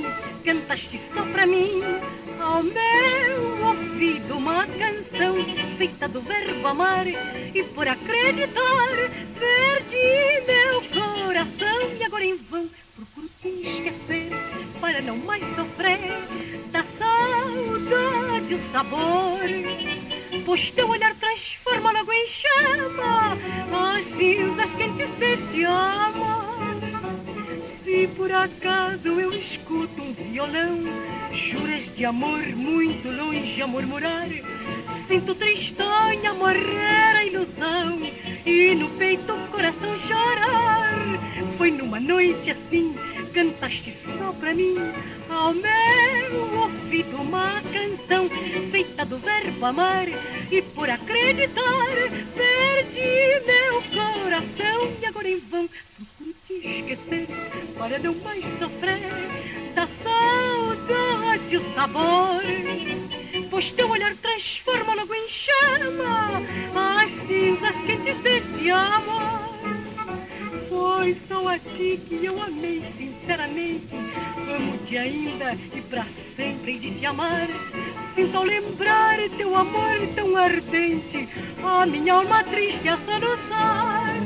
cantaste só pra mim. Ao meu ouvido uma canção feita do verbo amar, e por acreditar perdi meu coração. E agora em vão procuro te esquecer para não mais sofrer da saudade o sabor, pois teu olhar transforma logo em chama as cinzas quentes desse amor. Se por acaso eu escuto um violão, juras de amor muito longe a murmurar, sinto tristonha morrer a ilusão e no peito o coração chorar. Foi numa noite assim, cantaste só pra mim, ao meu ouvido uma canção feita do verbo amar, e por acreditar perdi meu coração. E agora em vão procuro te esquecer para não mais sofrer da saudade o sabor, pois teu olhar transforma logo em chama as cinzas quentes desse amor. Foi só a ti que eu amei sinceramente, amo-te ainda e pra sempre hei de te amar. Sinto ao lembrar teu amor tão ardente a minha alma triste a soluçar.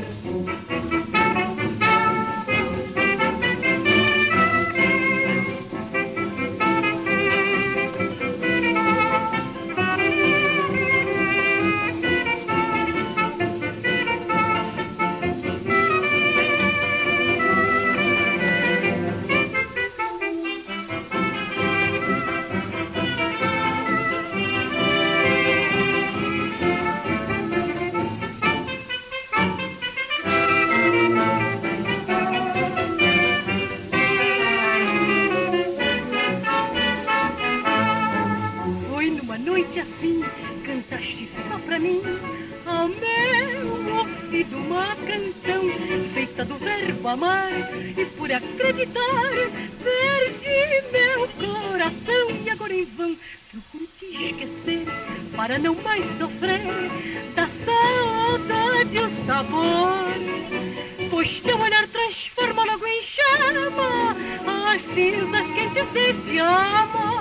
Noite assim, cantaste só pra mim, ao meu ouvido uma canção feita do verbo amar, e por acreditar perdi meu coração. E agora em vão procuro te esquecer para não mais sofrer da saudade o sabor, pois teu olhar transforma logo em chama as cinzas quentes desse amor.